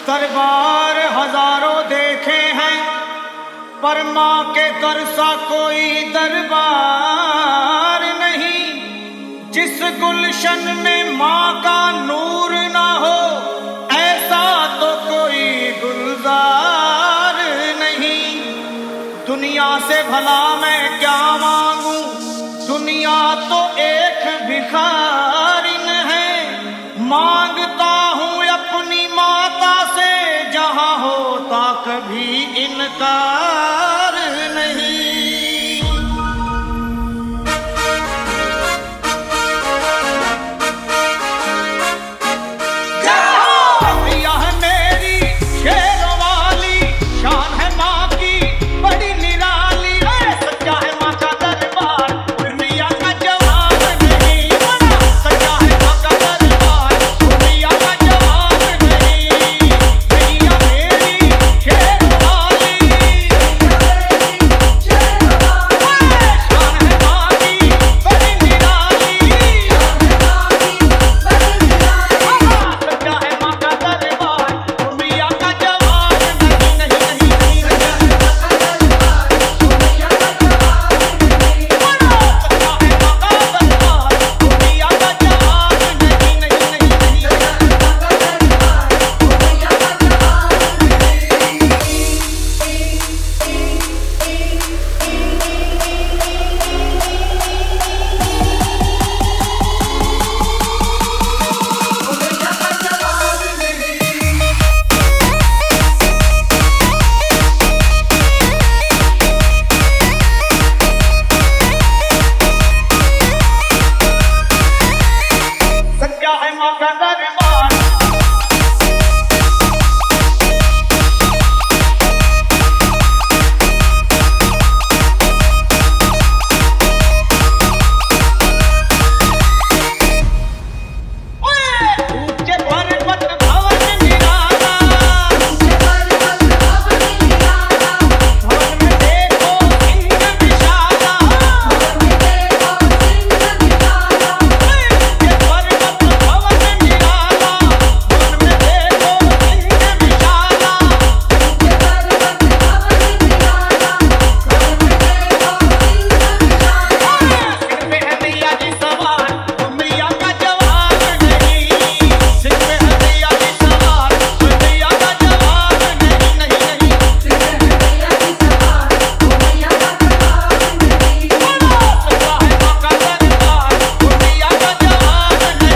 दरबार हजारों देखे हैं पर माँ के दर सा कोई दरबार नहीं। जिस गुलशन में माँ का नूर ना हो ऐसा तो कोई गुलजार नहीं। दुनिया से भला मैं क्या मांगू, दुनिया तो एक भिखारिन है। मांगता हूँ अपनी माता से जहाँ होता कभी इनकार नहीं।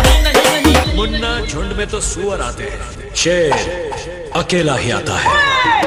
झुंड में तो सुअर आते हैं, शेर अकेला ही आता है।